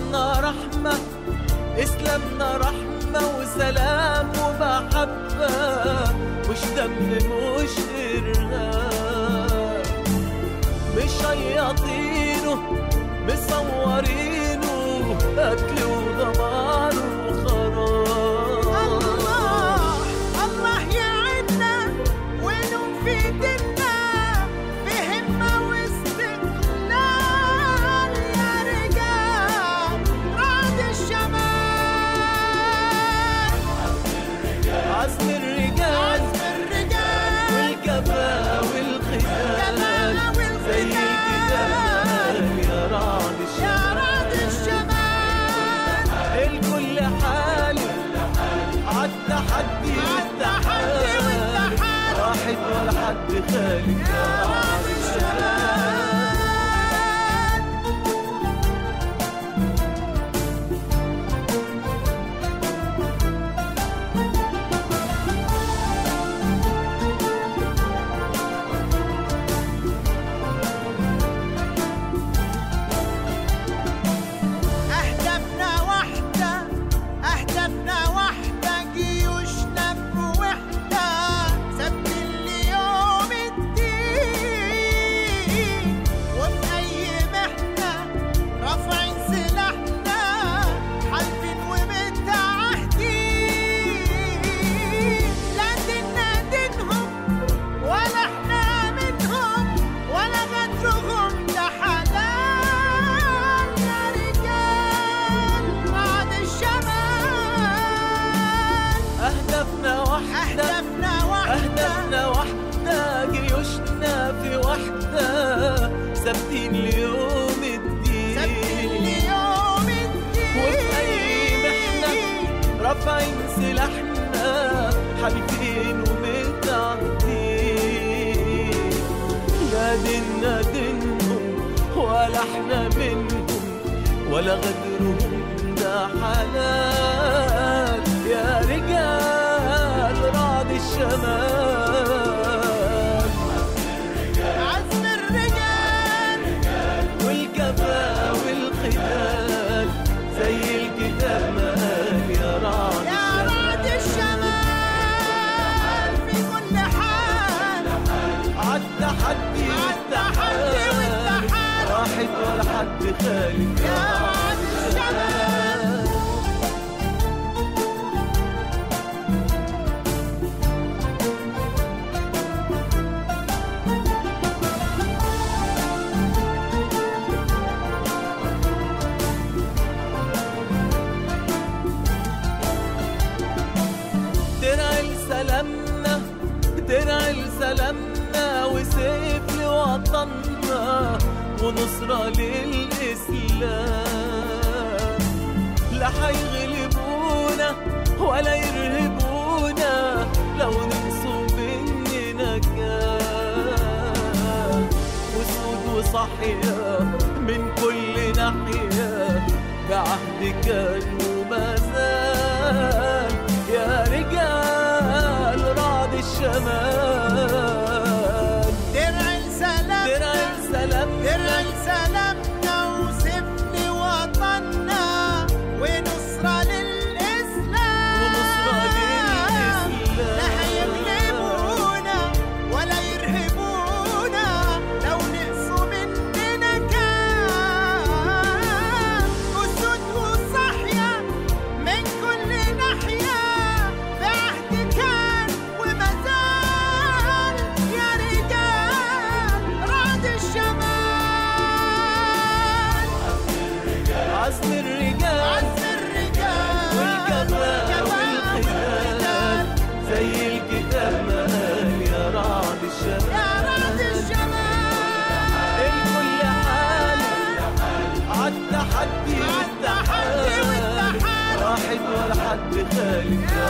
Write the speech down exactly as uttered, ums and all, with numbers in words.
إسلامنا رحمة، إسلامنا رحمة وسلام ومحبة، مش دم مش إرهاب، مش شياطينه مصورينه قتل ودمار وخراب. الله الله يعنا ونوم في ديننا بهمة واستقلال يا رجال رعد الشمال. عزم الرجال عزم الرجال والجبا والخيال زي الجبال يا رعد الشمال. الكل حالف عالتحدي والتحال، واحد ولا حد خالف يا رعد الشمال. أهدافنا وحدة جيوشنا في وحدة، ثابتين ليوم الدين وفي أي محنة رافعين سلاحنا حالفين ومتعدين. لا ديننا دينهم ولا احنا منهم ولا غدرهم ده حلال يا رجال رعد الشمال. عزم الرجال والجبا والخيال زي الكتاب ما قال يا رعد الشمال. في كل حال عالتحدي والتحال، واحد ولا حد خالف يا رعد الشمال. درع لسلامنا، درع لسلامنا وسيف لوطننا ونصرة للإسلام. لا حيغلبونا ولا يرهبونا لو ننصب مننا كان، وسود وصحية من كل ناحية بعهد كان وما زال يا رجال رعد الشمال. درع السلام درع السلام درع سلامنا وسيف لوطننا ونصرة للإسلام. ونصرة للإسلام. لا هيغلبونا ولا يرهبونا لو نقصوا مننا كان، أسود وصحية من كل ناحية بعهد كان وما زال يا رجال رعد الشمال. عزم الرجال عزم الرجال والجبا والخيال زي الكتاب ما قال يا رعد الشمال. يا رعد الشمال. الكل حالف عالتحدي والتحال، واحد ولا حد خالف.